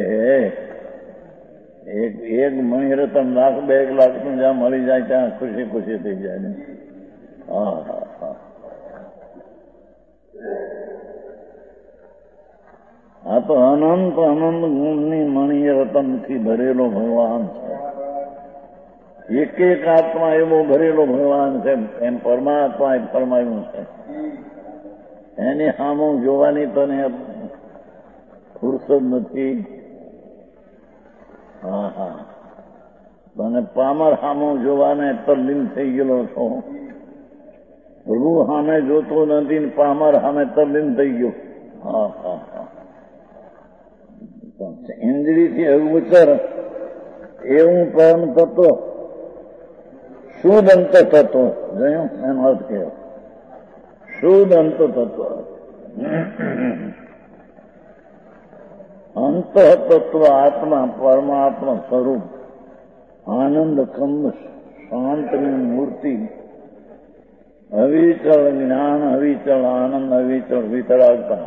એક એક મણી રતન લાખ બે એક લાખ નું જ્યાં મળી જાય ત્યાં ખુશી ખુશી થઈ જાય ને. હા હા હા, આ તો અનંત અનંત ગુણની મણી રતન થી ભરેલો ભગવાન છે. એક એક આત્મા એવો ભરેલો ભગવાન છે, એમ પરમાત્મા એ ફરમાયું છે. એની સામું જોવાની તને ફુરસદ નથી. હા હા, મને પામર સામું જોવાને તલ્લીન થઈ ગયેલો છો. પ્રભુ સામે જોતો નથી ને પામર સામે તલ્લીન થઈ ગયો. હા હા હા, ઇન્દ્રિયથી અગોચર એવું પરમ તત્વ શુદ્ધ અંત તત્વ જોયું એનો અર્થ કેવો? શુદ્ધ અંત તત્વ. અંત તત્વ આત્મા પરમાત્મા સ્વરૂપ આનંદ કંદ શાંતની મૂર્તિ, અવિચળ જ્ઞાન, અવિચળ આનંદ, અવિચળ વિતરાગતા,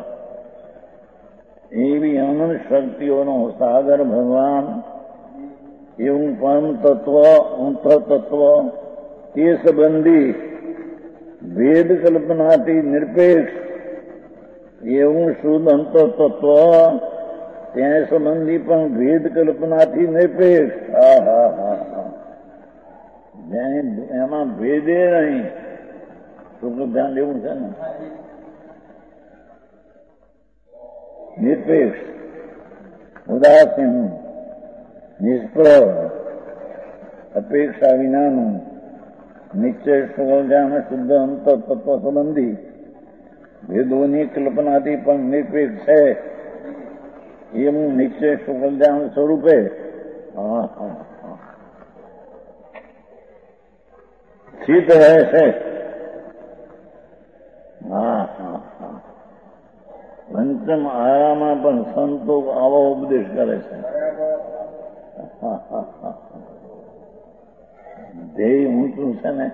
એવી અનંત શક્તિઓનો સાગર ભગવાન, એવું પરમ તત્વ અંત તત્વ તે સંબંધી ભેદ કલ્પનાથી નિરપેક્ષ એવું શુદ્ધ અંત તત્વ ત્યાં સંબંધી પણ ભેદ કલ્પનાથી નિરપેક્ષ. હા હા હા હા, એમાં ભેદે નહીં. શું ધ્યાન દેવું છે ને? નિરપેક્ષ, ઉદાસીન, નિષ્પ્રહ, અપેક્ષા વિનાનું, નિશ્ચય સુગલજાન શુદ્ધ અંત તત્વ સંબંધી ભેદોની કલ્પનાથી પણ નિરપેક્ષ છે એવું નિશ્ચય સુગલજાન સ્વરૂપે. હા હા હા, સ્થિત રહે છે. હા હા હા, પંચમ આરામાં પણ સંતો આવો ઉપદેશ કરે છે. હા હા હા, ધ્યેય ઊંચું છે ને.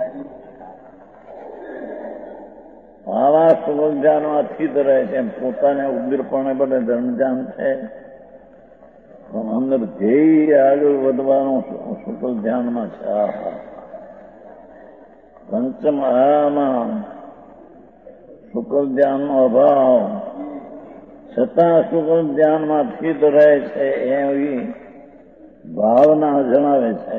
આવા સુગલજાનમાં સ્થિત રહે છે. પોતાને ઉગ્રપણે બને ધર્મજાન છે, પણ અંદર ધ્યેય આગળ વધવાનું સુકલ ધ્યાનમાં છે. આ પંચમ આરામાં શુકલ ધ્યાનનો અભાવ છતાં શુકલ ધ્યાનમાં સ્થિત રહે છે એવી ભાવના જણાવે છે.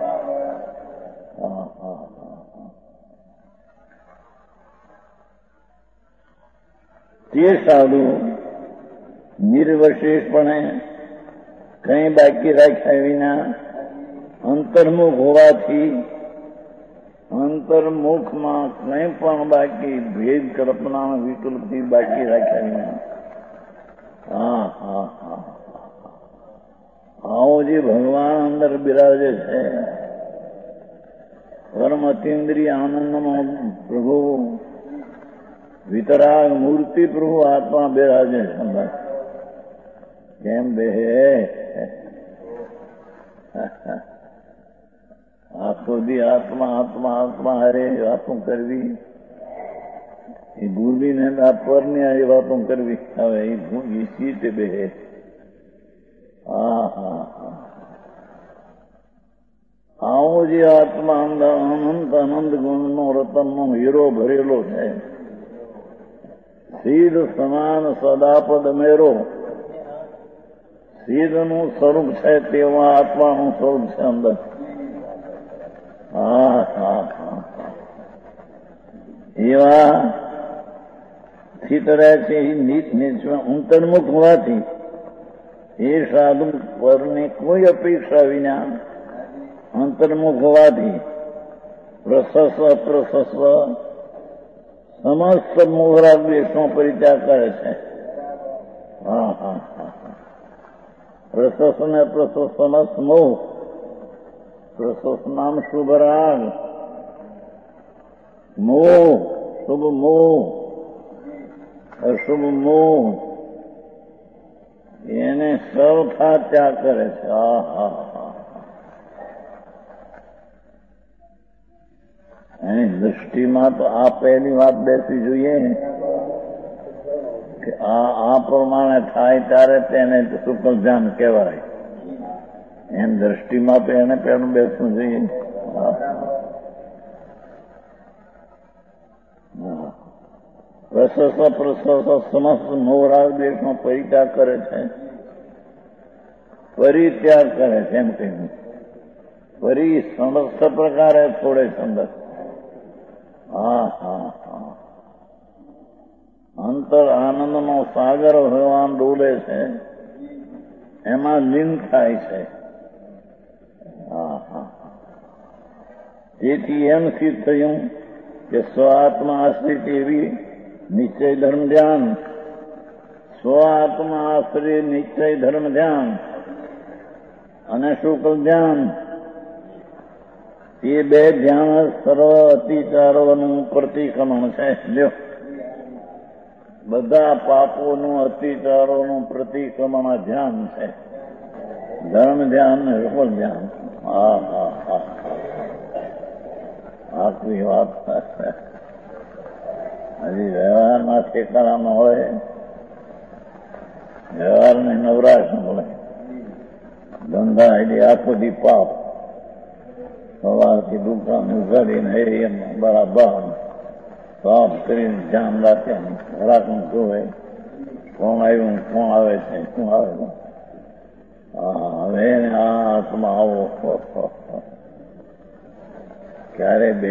તે સાધુ નિર્વશેષપણે કંઈ બાકી રાખ્યા વિના અંતર્મુખ હોવાથી અંતર્મુખમાં કંઈ પણ બાકી ભેદ કલ્પના વિકલ્પથી બાકી રાખ્યા વિના. હા હા હા, આવો જે ભગવાન અંદર બિરાજે છે, પરમ અતિન્દ્રિય આનંદમાં પ્રભુ વિતરાગ મૂર્તિ પ્રભુ આત્મા બિરાજે છે અંદર. કેમ બે આખો દી આત્મા આત્મા આત્મા હારે વાતો કરવી, એ ભૂલીને આ પરની આ વાતો કરવી. હવે એ ભૂલી સીતે બે. હા હા હા, આવો જે આત્મા અંદર અનંત અનંત ગુણનો રતનનો હીરો ભરેલો છે, સીધ સમાન સદાપદ મેરો, સીધનું સ્વરૂપ છે તેવા આત્માનું સ્વરૂપ છે અંદર. હા હા હા એવા સ્થિત રહે છે. અંતર્મુખ હોવાથી એ સાધુ પરની કોઈ અપેક્ષા વિના અંતર્મુખ હોવાથી પ્રશસ્વ અપ્રશસ્વ સમસ્ત મોહરાગ દેશનો પરિત્યાગ કરે છે. હા હા હા પ્રશસ્ત ને પ્રશસ્ત સમસ્ત મોહ. પ્રશસ્ત નામ શુભ રાગ, મોહ શુભ મોહ, અશુભ મોહ એને સૌથા ત્યાગ કરે છે. હા હા હા એની દૃષ્ટિમાં તો આ પહેલી વાત બેસવી જોઈએ કે આ આ પ્રમાણે થાય ત્યારે તેને શુક્લ ધ્યાન કહેવાય. એમ દ્રષ્ટિમાં તો એને પહેલું બેસવું જોઈએ. પ્રશસ્ત પ્રશસ્ત સમસ્ત મોહરાગ દેશનો પરિત્યાગ કરે છે. પરિત્યાગ કરે છે એમ કહ્યું. પરી સમસ્ત પ્રકારે છોડે છે અંદર. હા હા હા અંતર આનંદનો સાગર ભગવાન ડોલે છે, એમાં લીન થાય છે. હા હા તેથી એમ સિદ્ધ થયું કે સ્વ આત્મા આશ્રિત એવી નિશ્ચય ધર્મ ધ્યાન, સ્વ આત્મા આશ્રિત નિશ્ચય ધર્મ ધ્યાન અને શુક્લ ધ્યાન, એ બે ધ્યાન સર્વ અતિચારોનું પ્રતિક્રમણ છે. લ્યો, બધા પાપોનું અતિચારોનું પ્રતિક્રમણ આ ધ્યાન છે. ધર્મ ધ્યાન ને શુક્લ ધ્યાન. હા હા હા આટલી વાત હજી વ્યવહારના ઠેકાણામાં હોય, વ્યવહારની નવરાશ મળે. ધંધા એટલે આખો દી પાપ, સવારથી દુકાન ઉઘાડીને એમ બરાબર પાપ કરીને ધ્યાન રાખે. ઘરાકનું જોવે કોણ આવ્યું, કોણ આવે છે, શું આવે છે. હા હવે આ આત્મા આવો ક્યારે બે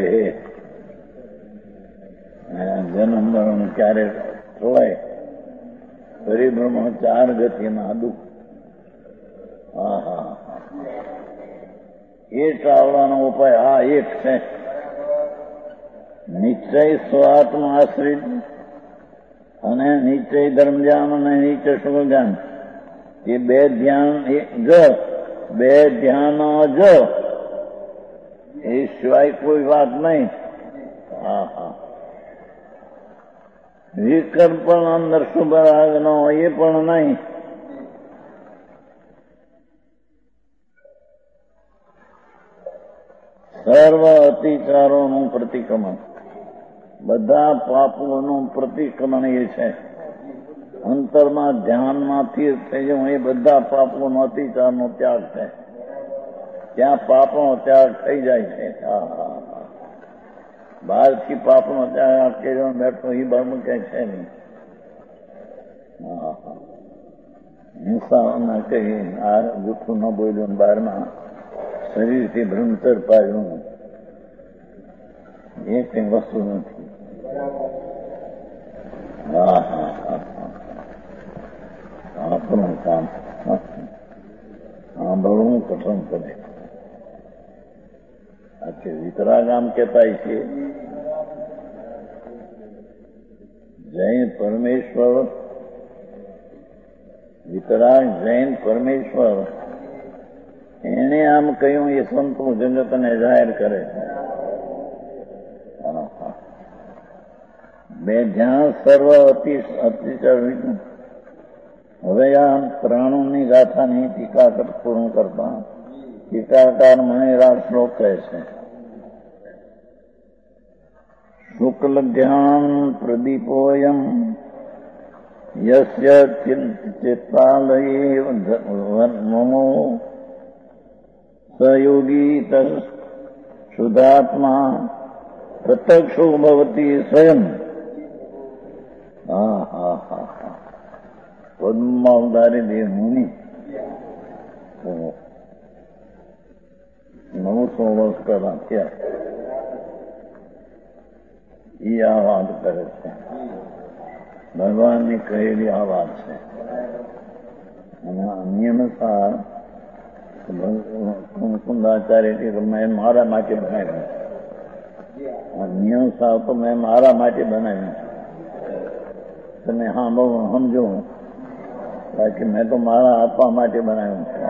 જન્મ મરણ ક્યારે છોડાય. પરિભ્રમણ ચાર ગતિમાં દુઃખ. હા હા એ ટાળવાનો ઉપાય આ એક છે. નિશ્ચય સ્વાત્મા આશ્રિત અને નિશ્ચય ધર્મ ધ્યાન અને નિશ્ચય શુક્લ ધ્યાન, એ બે ધ્યાન જ બે ધ્યાનો જ એ સિવાય કોઈ વાત નહીં. હા હા વિકલ્પ પણ અંદર શુભ રાગ ન હોય એ પણ નહીં. સર્વ અતિચારોનું પ્રતિક્રમણ, બધા પાપોનું પ્રતિક્રમણ એ છે. અંતરમાં ધ્યાનમાં સ્થિર થઈ જવું એ બધા પાપોનો અતિચારનો ત્યાગ છે. ત્યાં પાપનો ત્યાગ થઈ જાય છે. હા હા હા બહારથી પાપનો ત્યાગ આ કેજો બેઠો એ બાબુ ક્યાંય છે નહીં. હા હા હિંસા કહી આ જૂઠું ન બોલ્યું બહારમાં શરીરથી ભ્રમચર પાડ્યું એ કઈ વસ્તુ નથી. હા હા હા આપણું કામ સાંભળવું કઠણ પડે. આખે વિતરાગ આમ કહેતા છે જૈન પરમેશ્વર, વિતરાગ જૈન પરમેશ્વર એને આમ કહ્યું એ સંતો જગતને જાહેર કરે છે. બે જ્યાં સર્વ અતિ અતિચર. હવે આ પ્રાણોની ગાથાની ટીકા પૂર્ણ કરતા ટીકાકાર મણિરાજ શ્લોક કહે છે શુક્લ ધ્યાન પ્રદીપોયમ યસ્ય ચિત્તાલયે મમો સયોગી તસ શુદ્ધાત્મા પ્રત્યક્ષો ભવતી સ્વયં. હા હા હા હા પદ્મમાં ઉદારી દેવ મુનિ નવસો વર્ષ પહેલા થયા એ આ વાત કરે છે. ભગવાનની કહેલી આ વાત છે. અને નિયમસાર કુંદાચાર્ય કે મેં મારા માટે બનાવ્યું. આ નિયમસાર તો મેં મારા માટે બનાવ્યું. તમે હા બહુ સમજો બાકી મેં તો મારા આપવા માટે બનાવ્યું છે.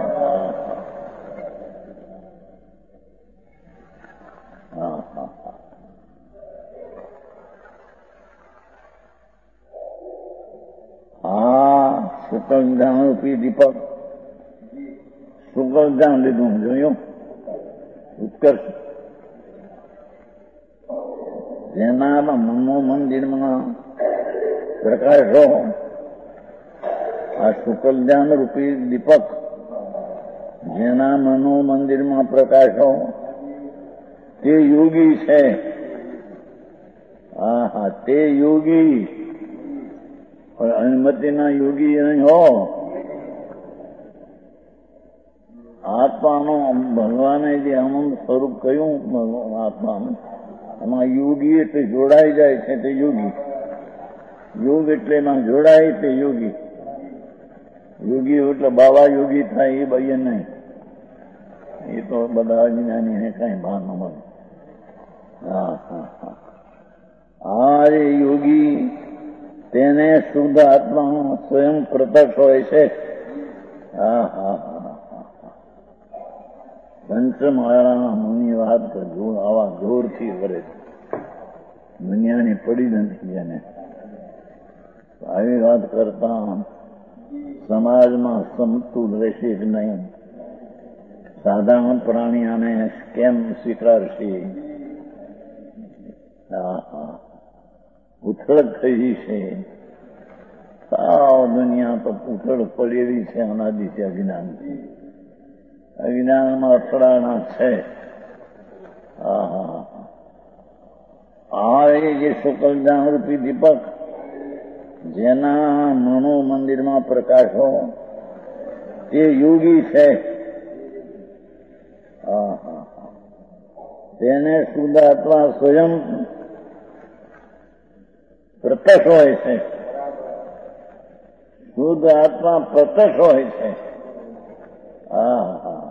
હા હા હા હા શુકલ ધ્યાન રૂપી દીપક શુકલ ધ્યાન લીધું જોયું ઉત્કર્ષ જેના મનો મંદિરમાં પ્રકાશો આ શુકલ ધ્યાન રૂપી દીપક જેના મનો મંદિરમાં પ્રકાશો તે યોગી છે. હા હા તે યોગી પણ અનુમતિના યોગી નહીં હો. આત્માનો ભગવાને જે આનંદ સ્વરૂપ કહ્યું આત્માનું એમાં યોગી એટલે જોડાઈ જાય છે તે યોગી. યોગ એટલે એમાં જોડાય તે યોગી. યોગી એટલે બાવા યોગી થાય એ ભાઈ નહીં. એ તો બધા જ્ઞાનીને કઈ ભાન ન મળે. હા હા હા આ રે યોગી તેને શુદ્ધ આત્મા સ્વયં પ્રત્યક્ષ હોય છે. હા હા હા પંચમાળાના મુનિ વાત કરજો આવા જોરથી કરે છે. દુનિયાની પડી નથી એને. આવી વાત કરતા સમાજમાં સમતુલ રહેશે જ નહીં. સાધારણ પ્રાણી આને કેમ સ્વીકારશે? હા હા ઉથળ થઈ છે. સાવ દુનિયા તો ઉથળ પડેલી છે અનાદિથી અજ્ઞાનથી. અજ્ઞાનમાં અથડાણા છે. હા હા આ એ જે શુકલ ધ્યાન રૂપી દીપક જેના મનો મંદિરમાં પ્રકાશો તે યોગી છે. હા હા તેને શુદ્ધ આત્મા સ્વયં પ્રત્યક્ષ હોય છે. શુદ્ધ આત્મા પ્રત્યક્ષ હોય છે. હા હા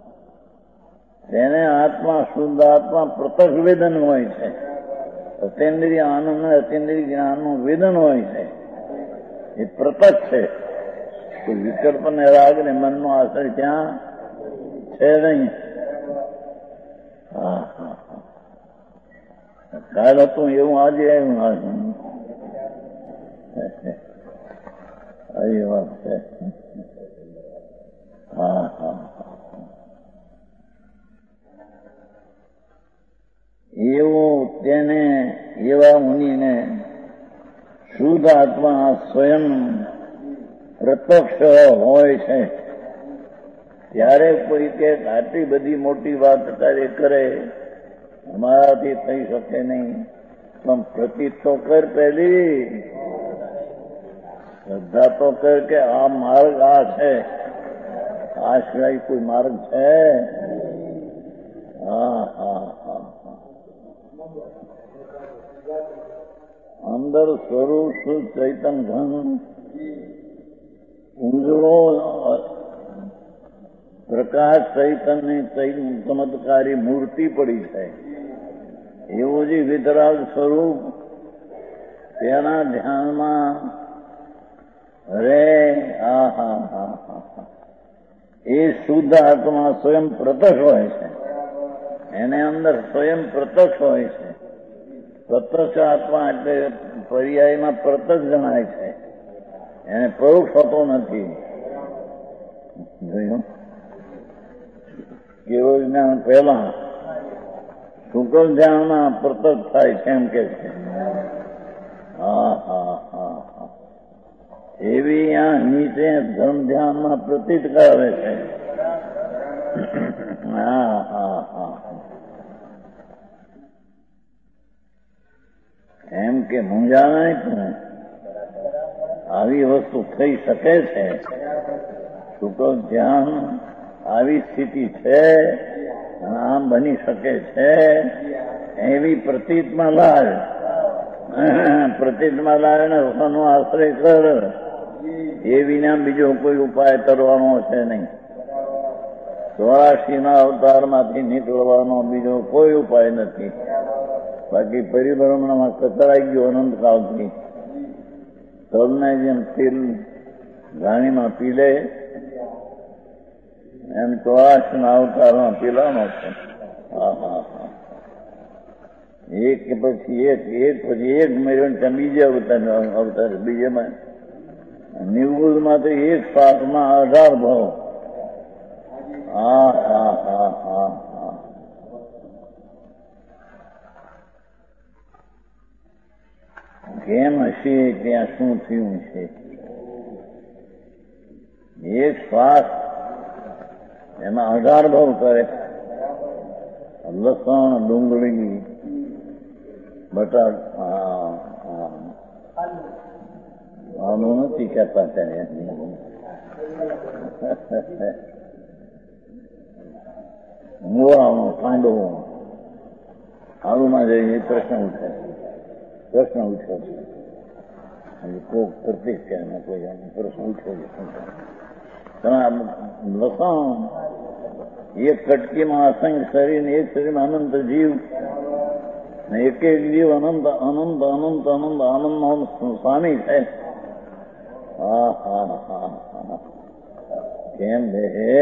તેને આત્મા શુદ્ધ આત્મા પ્રત્યક્ષ વેદન હોય છે. અતેન્દ્રિય આનંદ અતેન્દ્રિય જ્ઞાનનું વેદન હોય છે. એ પ્રત્યક્ષ છે. કોઈ વિકલ્પ ને રાગ ને મનનો આશ્રય ત્યાં છે નહીં. હા હા કાલ હતું એવું આજે આવ્યું. આવી વાત છે. હા હા એવું તેને એવા મુનિને શુદ્ધ આત્મા સ્વયં પ્રત્યક્ષ હોય છે. ત્યારે કોઈ કે આટલી બધી મોટી વાત તારે કરે અમારાથી થઈ શકે નહીં. પણ પ્રતીત તો કર પહેલી શ્રદ્ધા તો કર કે આ માર્ગ આ છે. આ સિવાય કોઈ માર્ગ છે? હા હા હા અંદર સ્વરૂપ શુદ્ધ ચૈતન ઘન ઉજળો પ્રકાશ ચૈતનની ચમત્કારી મૂર્તિ પડી છે. એવું જે વિતરાગ સ્વરૂપ તેના ધ્યાનમાં રે. હા હા હા હા એ શુદ્ધ આત્મા સ્વયં પ્રત્યક્ષ હોય છે. એને અંદર સ્વયં પ્રત્યક્ષ હોય છે. પ્રત્યક્ષ આત્મા એટલે પર્યાયમાં પ્રત્યક્ષ જણાય છે. એને પરોક્ષ હોતો નથી. જોયું કેવું જ્ઞાન પહેલા શુકલ ધ્યાનમાં પ્રત્યક્ષ થાય છે એમ કે છે. હા હા હા હા એવી આ નીચે ધર્મ ધ્યાનમાં પ્રતીત કરે છે. હા હા હા એમ કે મૂંઝાણા પણ આવી વસ્તુ થઈ શકે છે. શુક્લ ધ્યાન આવી સ્થિતિ છે અને આમ બની શકે છે એવી પ્રતીતમાં લાય પ્રતીતમાં લાય ને નો આશ્રય કર. એ વિના બીજો કોઈ ઉપાય કરવાનો છે નહીં. ચોરાશી ના અવતારમાંથી નીકળવાનો બીજો કોઈ ઉપાય નથી. બાકી પરિભ્રમણમાં કચરાઈ ગયો અનંતકાળથી. તલને જેમ તેલ ગાણીમાં પી લે એમ ચોરાશી ના અવતારમાં પીલાનો છે. હા હા હા એક પછી એક એક પછી એક મેળવે ત્યાં બીજે અવતાર અવતાર બીજેમાં નિવૃત્તમાં તો એક શ્વાસમાં અઢાર ભાવ. હા હા હા હા હા કેમ હશે ત્યાં શું થયું છે? એક શ્વાસ એમાં અઢાર ભાવ કરે. લસણ, ડુંગળી, બટાટ આનું નથી કહેતા ત્યાં મૂળાનો કાંડો આલુમાં જઈને પ્રશ્ન ઉઠે પ્રશ્ન ઉઠ્યો છે. કોક પ્રત્યેક ક્યાં કોઈ પ્રશ્ન ઉઠ્યો છે. લસણ એક કટકીમાં અસંખ્ય શરીર ને એક શરીરમાં અનંત જીવ ને એક એક જીવ અનંત અનંત અનંત અનંત આનંદ સ્વામી છે. હા હા હા હા કેમ બે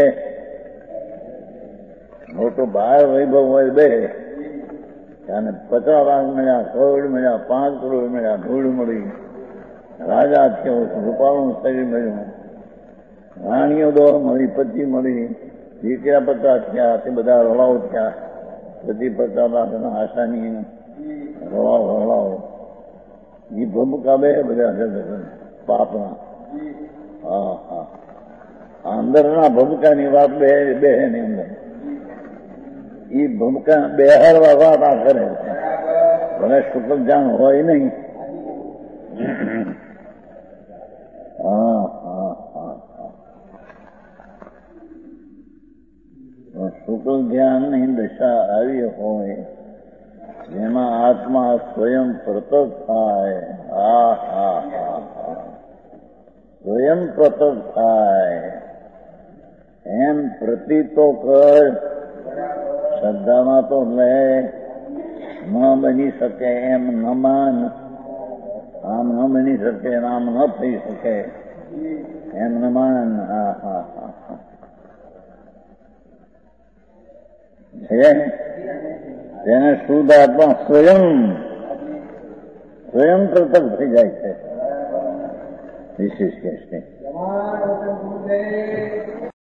મોટો બાર વૈભવ હોય બે અને પચાસ લાખ મળ્યા, કરોડ મળ્યા, પાંચ કરોડ મળ્યા, ધૂળ મળી, રાજા થયો, રૂપાળું શરીર મળ્યું, રાણીઓ દોર મળી, પતિ મળી, દીકરા પચાસ થયા, તે બધા રળાવ થયા, પછી પચાસ લાખના આશાની રળાવ રળાવ એ ભૂમકા બે બધા પાપના. હા હા અંદરના ભૂમકાની વાત બે બે ની અંદર એ ભૂમકા બેહારવા વાત આ કરે છે. ભલે શુક્લ ધ્યાન હોય નહીં. હા હા હા હા શુક્લ ધ્યાનની દશા આવી હોય જેમાં આત્મા સ્વયં પ્રતક થાય. હા હા હા હા સ્વયં પ્રતક થાય એમ પ્રતીતો કર. શ્રદ્ધામાં તો લે ન બની શકે એમ ન માન. આમ ન બની શકે આમ ન થઈ શકે એમ ન માન. હા હા હા હા છે તેને શુદ્ધ આત્મા સ્વયં સ્વયં પ્રતક થઈ જાય છે. વિશેષ કે છે